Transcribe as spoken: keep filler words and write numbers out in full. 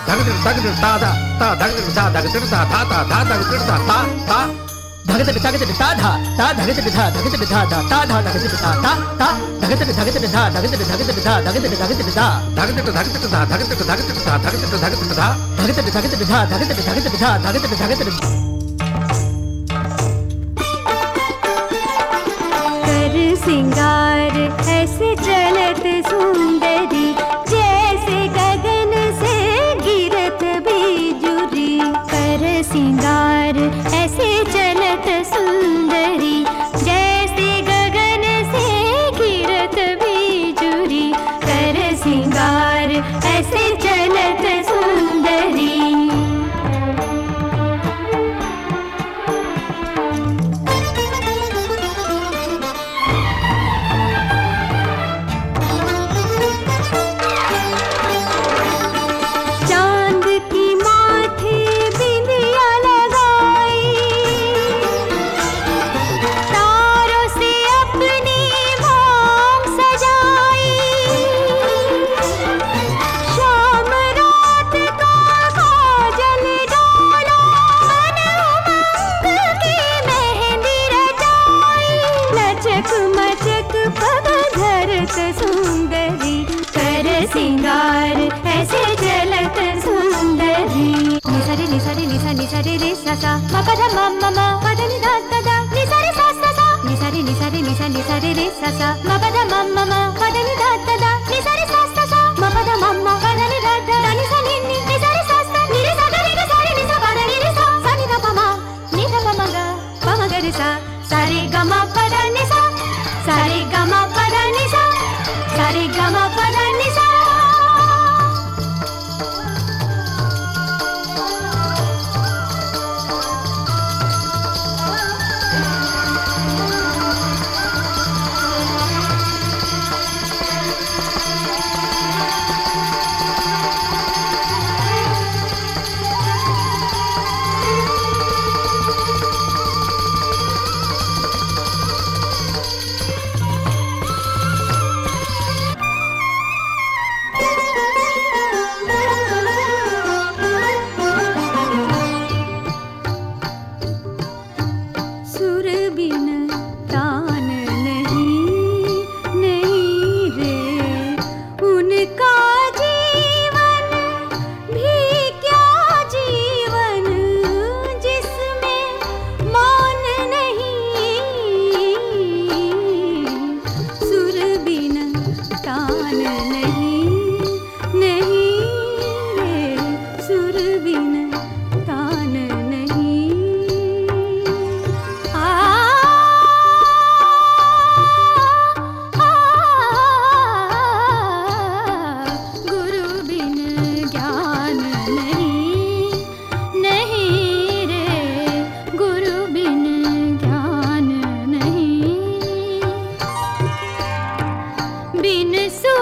धगतिट धगतिट ता धा ता धगतिट धा धगतिट धा धा ता धा धगतिट धा ता ता धगतिट धगतिट ता धा ता धगतिट धा धगतिट धा धा ता धा धगतिट धा ता ता धगतिट धगतिट धा धगतिट धगतिट धा धगतिट धगतिट धा धगतिट धगतिट धा धगतिट धगतिट धा धगतिट धगतिट धा धगतिट धगतिट धा धगतिट धगतिट धा धगतिट धगतिट कर सिंगार ऐसे चलत सुंदरी जैसे गगन से गिरत बिजुरी। कर सिंगार ऐसे चलत सुंदरी जैसे गगन से गिरत बिजुरी। कर सिंगार ऐसे चलत सुंदरी। सुंदरी कर सिंगार ऐसे चलत सुंदरी। निसारे निसारे निसा निसारे रे सा सा मा पा धा मा मा मा पा धा नि धा धा धा निसारे सा सा सा निसारे निसारे निसा निसारे रे सा सा मा पा धा मा मा मा पा धा नि धा धा धा निसारे सा सा सा मा पा धा मा मा पा धा नि धा धा धा निसा नि नि निसारे सा सा नि रे सा गा रे गा सा रे नि सा पा धा नि रे सा सा नि धा पा मा नि धा पा मा गा पा मा गा रे सा सा रे गा मा पा धा नि सा सा रे गा मा पा धा नि सा सा रे गा मा पा धा नि सा। बिन